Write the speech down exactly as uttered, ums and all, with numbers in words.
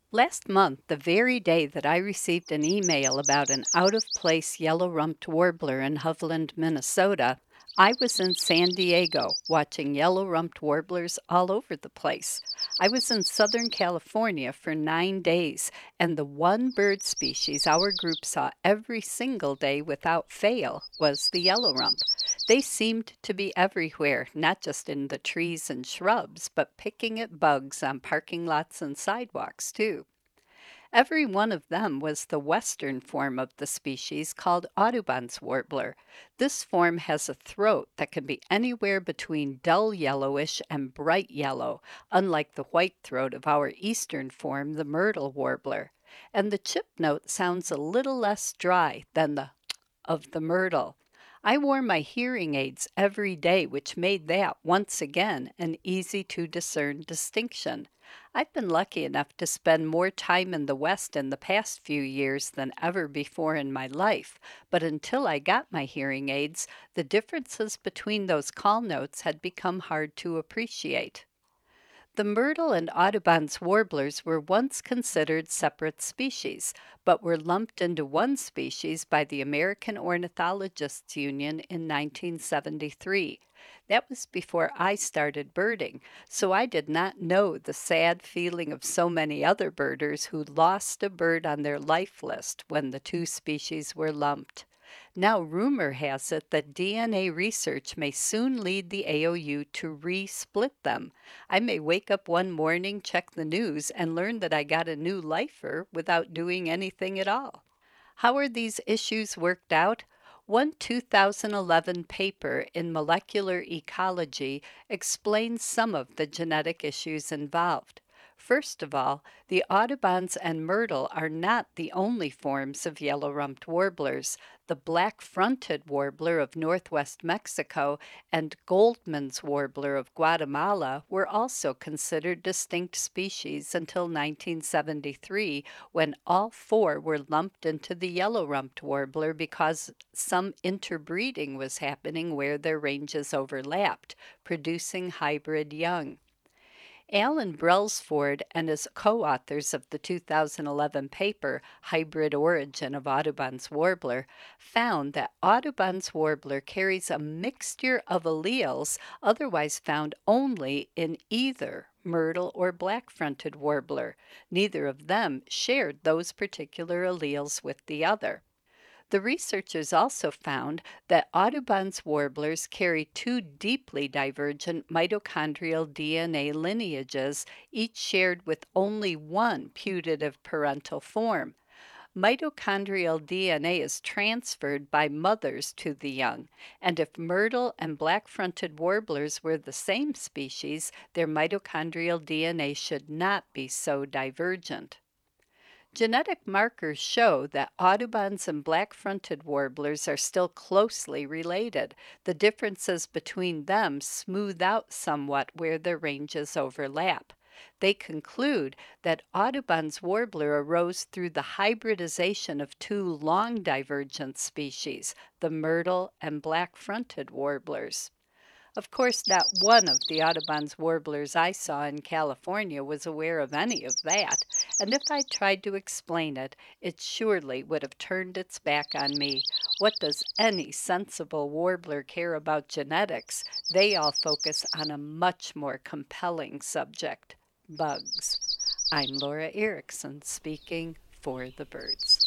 Last month, the very day that I received an email about an out of place yellow rumped warbler in Hovland, Minnesota, I was in San Diego watching yellow rumped warblers all over the place. I was in Southern California for nine days, and the one bird species our group saw every single day without fail was the yellow rump. They seemed to be everywhere, not just in the trees and shrubs, but picking at bugs on parking lots and sidewalks, too. Every one of them was the western form of the species called Audubon's warbler. This form has a throat that can be anywhere between dull yellowish and bright yellow, unlike the white throat of our eastern form, the myrtle warbler. And the chip note sounds a little less dry than the of the myrtle. I wore my hearing aids every day, which made that, once again, an easy to discern distinction. I've been lucky enough to spend more time in the West in the past few years than ever before in my life, but until I got my hearing aids, the differences between those call notes had become hard to appreciate. The myrtle and Audubon's warblers were once considered separate species, but were lumped into one species by the American Ornithologists' Union in nineteen seventy-three. That was before I started birding, so I did not know the sad feeling of so many other birders who lost a bird on their life list when the two species were lumped. Now, rumor has it that D N A research may soon lead the A O U to re-split them. I may wake up one morning, check the news, and learn that I got a new lifer without doing anything at all. How are these issues worked out? One two thousand eleven paper in Molecular Ecology explains some of the genetic issues involved. First of all, the Audubons and myrtle are not the only forms of yellow-rumped warblers. The black-fronted warbler of northwest Mexico and Goldman's warbler of Guatemala were also considered distinct species until nineteen seventy-three, when all four were lumped into the yellow-rumped warbler because some interbreeding was happening where their ranges overlapped, producing hybrid young. Alan Brailsford and his co-authors of the two thousand eleven paper, Hybrid Origin of Audubon's Warbler, found that Audubon's warbler carries a mixture of alleles otherwise found only in either myrtle or black-fronted warbler. Neither of them shared those particular alleles with the other. The researchers also found that Audubon's warblers carry two deeply divergent mitochondrial D N A lineages, each shared with only one putative parental form. Mitochondrial D N A is transferred by mothers to the young, and if myrtle and black-fronted warblers were the same species, their mitochondrial D N A should not be so divergent. Genetic markers show that Audubon's and black-fronted warblers are still closely related. The differences between them smooth out somewhat where their ranges overlap. They conclude that Audubon's warbler arose through the hybridization of two long divergent species, the myrtle and black-fronted warblers. Of course, not one of the Audubon's warblers I saw in California was aware of any of that, and if I tried to explain it, it surely would have turned its back on me. What does any sensible warbler care about genetics? They all focus on a much more compelling subject: bugs. I'm Laura Erickson, speaking for the birds.